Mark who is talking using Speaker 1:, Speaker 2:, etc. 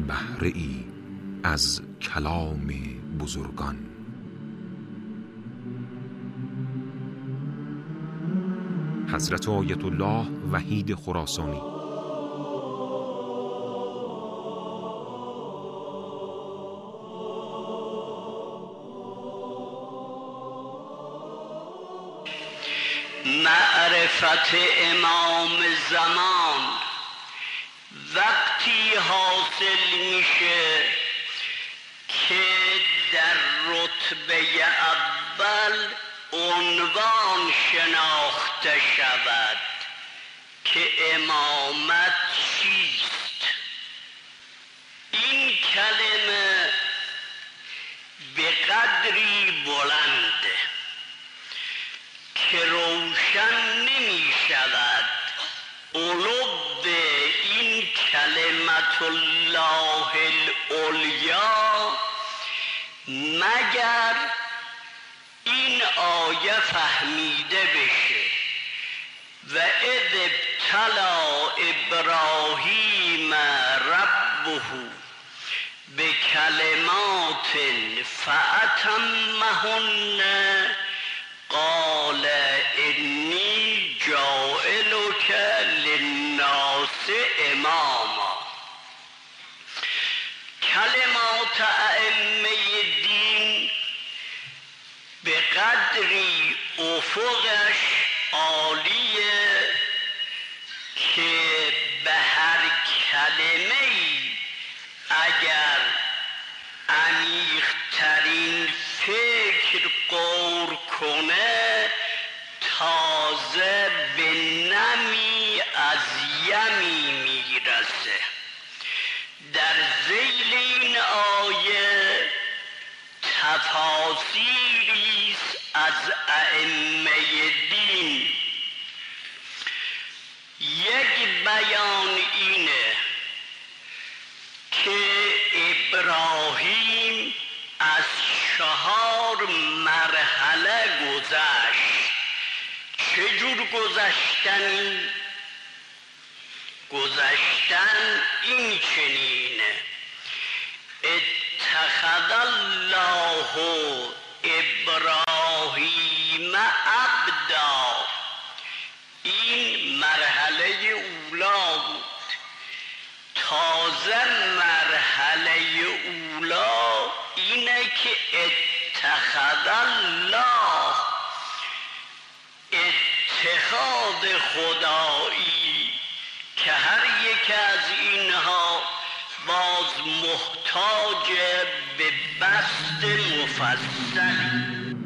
Speaker 1: بهره ای از کلام بزرگان. حضرت آیت الله وحید خراسانی.
Speaker 2: معرفت امام زمان وقتی حاصل میشه که در رتبه اول عنوان شناخته شود که امامت چیست. این کلمه به قدری بلنده که روشن نمی شود علو این کلمت الله العلیا مگر این آیه فهمیده بشه و اذ ابتلی ابراهیم ربه به کلمات فأتمهن قال انی جاعلک للناس اماما. کلمات ائمه دین به قدری افقش عالیه که به هر کلمه‌ای اگر عمیق‌ترین فکر غور کنه تازه به نمی از یمی میرسه. در ذیل این آیه تفاسیری از ائمه دین. یک بیان اینه که ابراهیم از 4 مرحله گذشت. چجور گذشتن؟ گذشتن این چنینه: اتخذ الله ابراهیم عبدا. این مرحله اولا بود. تازه مرحله اولا اینه که اتخذ الله، اتخاذ خدایی که هر یک از اینها باز محتاج به بسط مفصلی.